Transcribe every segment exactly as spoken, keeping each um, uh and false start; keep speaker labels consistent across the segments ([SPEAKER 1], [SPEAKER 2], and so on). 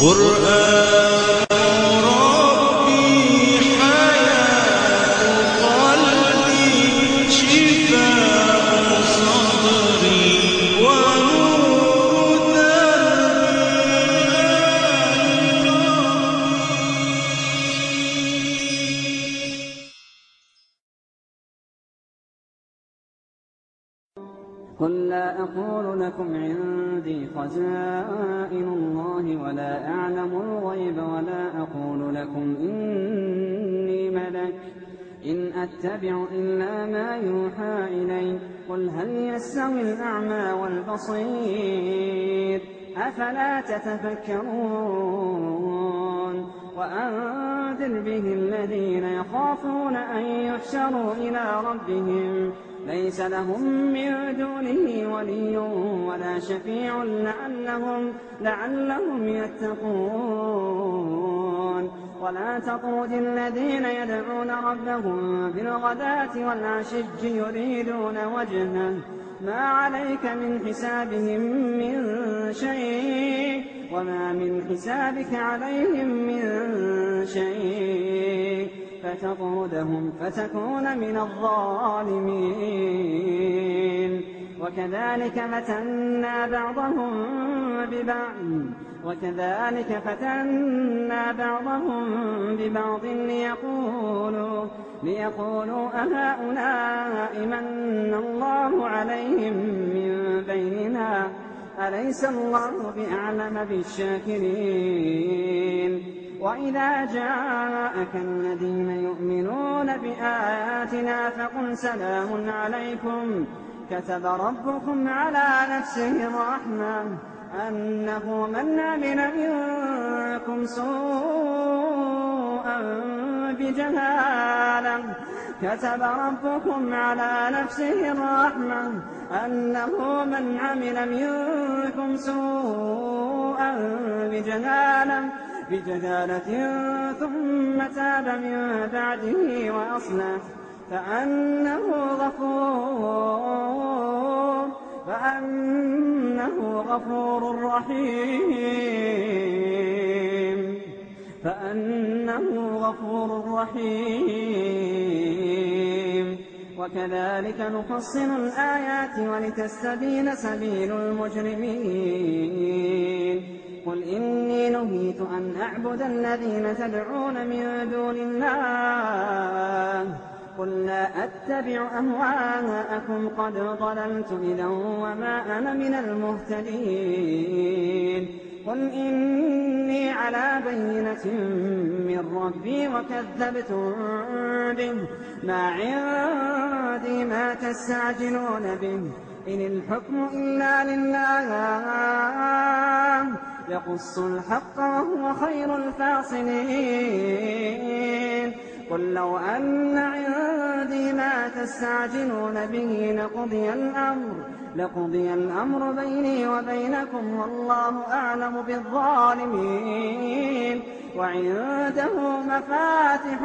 [SPEAKER 1] قرآن ربي حياة قلبي شفاء صدري ونور
[SPEAKER 2] قل لا أقول لكم عندي خزائن الله ولا أعلم الغيب ولا أقول لكم إني ملك إن أتبع إلا ما يوحى إلي قل هل يستوي الأعمى والبصير أفلا تتفكرون وأنذر به الذين يخافون أن يحشروا إلى ربهم ليس لهم من دونه ولي ولا شفيع لعلهم, لعلهم يتقون ولا تطرد الذين يدعون ربهم بالغداة والعشي يريدون وجهه ما عليك من حسابهم من شيء وما من حسابك عليهم من شيء فتطردهم فتكون من الظالمين وكذلك فتنا بعضهم ببعض وكذلك فتنا بعضهم ببعض ليقولوا ليقولوا أهؤلاء من الله عليهم من بيننا أليس الله بأعلم بالشاكرين وإذا جاءك الذين يؤمنون بآياتنا فقل سلام عليكم كتب ربكم على نفسه الرحمة أنه من عمل منكم سوءا بجهالة كتب ربكم على نفسه الرحمة أنه من عمل منكم سوءا بجهالة بجهالة ثم تاب من بعده وأصلح فأنه غفور فأنه غفور رحيم فأنه غفور رحيم وكذلك نفصل الآيات ولتستبين سبيل المجرمين قل إني نهيت أن أعبد الذين تدعون من دون الله قل لا أتبع أهواءكم قد ضللت إذا وما أنا من المهتدين قل إني على بينة من ربي وكذبتم به ما عندي ما تستعجلون به إن الحكم إلا لله يقص الحق وهو خير الفاصلين قل لو أن عندي ما تستعجلون به لقضي الأمر لقضي الأمر بيني وبينكم والله أعلم بالظالمين وعنده مفاتح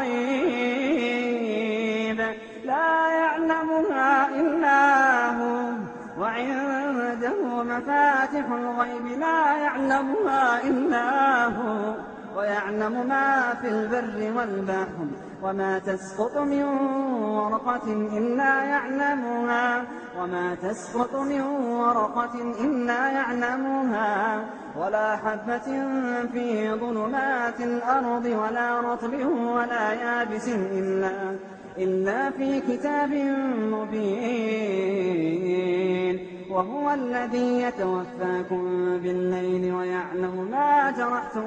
[SPEAKER 2] الغيب لا يعلمها إلا هو وعنده مفاتح الغيب لا يعلمها إلا هو ويعلم ما في البر والبحر وما تسقط من ورقة إلا يعلمها وما تسقط من ورقة إلا يعلمها ولا حبة في ظلمات الأرض ولا رطب ولا يابس إلا إلا في كتاب مبين وهو الذي يتوفاكم بالليل ويعلم ما جرحتم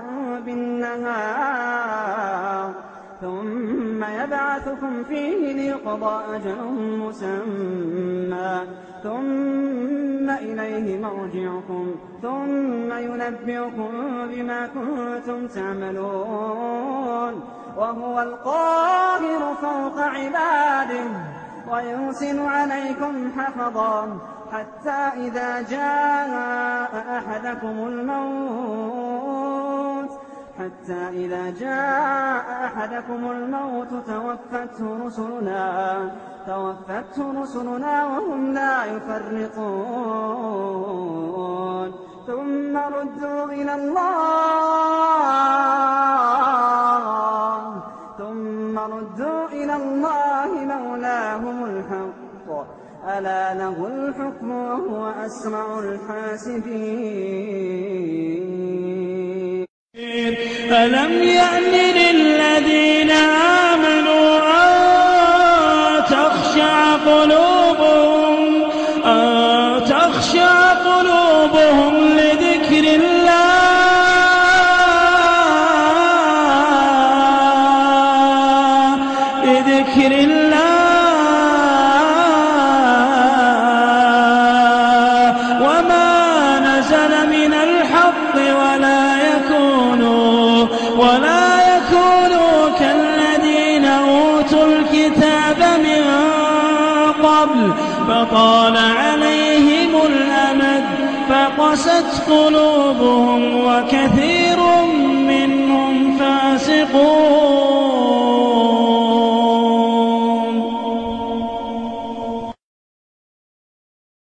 [SPEAKER 2] بالنهار ثم يبعثكم فيه ليقضى أجل مسمى ثم إليه مرجعكم ثم ينبئكم بما كنتم تعملون وهو القاهر فوق عباده ويرسل عليكم حفظا حتى إذا جاء أحدكم الموت حتى إذا جاء أحدكم الموت توفته رسلنا توفته رسلنا وهم لا يفرطون ثم ردوا إلى الله ثم ردوا إلى الله مولاهم الحق ألا له الحكم وهو أسرع الحاسبين
[SPEAKER 1] ألم يأن للذين آمنوا أن تخشع قلوبهم أن تخشع قلوبهم لذكر الله لذكر الله وما نزل من الحق ولا يكونوا ولا يكونوا كالذين أوتوا الكتاب من قبل فطال عليهم الأمد فقست قلوبهم وكثير